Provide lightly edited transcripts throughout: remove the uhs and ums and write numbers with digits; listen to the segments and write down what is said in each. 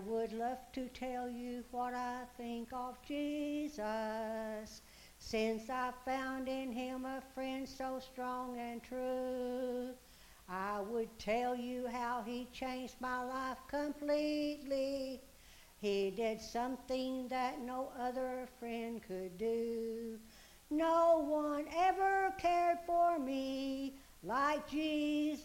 would love to tell you what I think of Jesus, since I found in him a friend so strong and true. I would tell you how he changed my life completely. He did something that no other friend could do. No one ever cared for me like Jesus.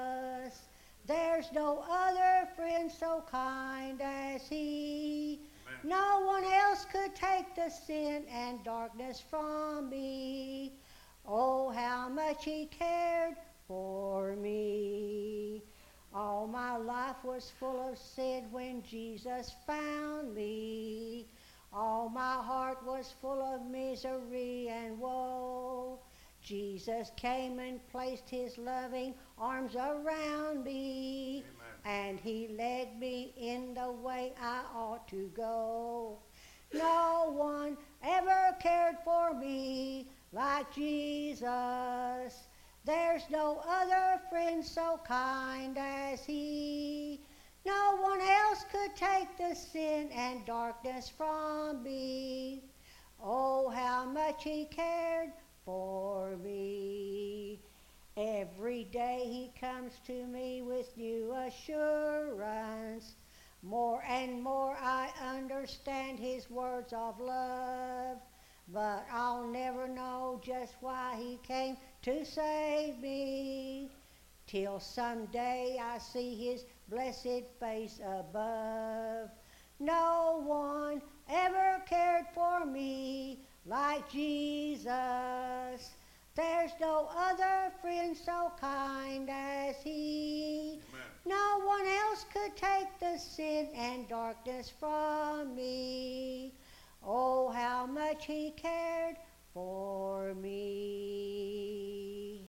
There's no other friend so kind as he. Amen. No one else could take the sin and darkness from me. Oh, how much he cared for me. All my life was full of sin when Jesus found me. All my heart was full of misery and woe. Jesus came and placed his loving arms around me. Amen. And he led me in the way I ought to go. No one ever cared for me like Jesus. There's no other friend so kind as he. No one else could take the sin and darkness from me. Oh, how much he cared for me. Every day he comes to me with new assurance. More and more I understand his words of love. But I'll never know just why he came to save me, till someday I see his blessed face above. No one ever cared for me like Jesus. There's no other friend so kind as he. Amen. No one else could take the sin and darkness from me. Oh, how much he cared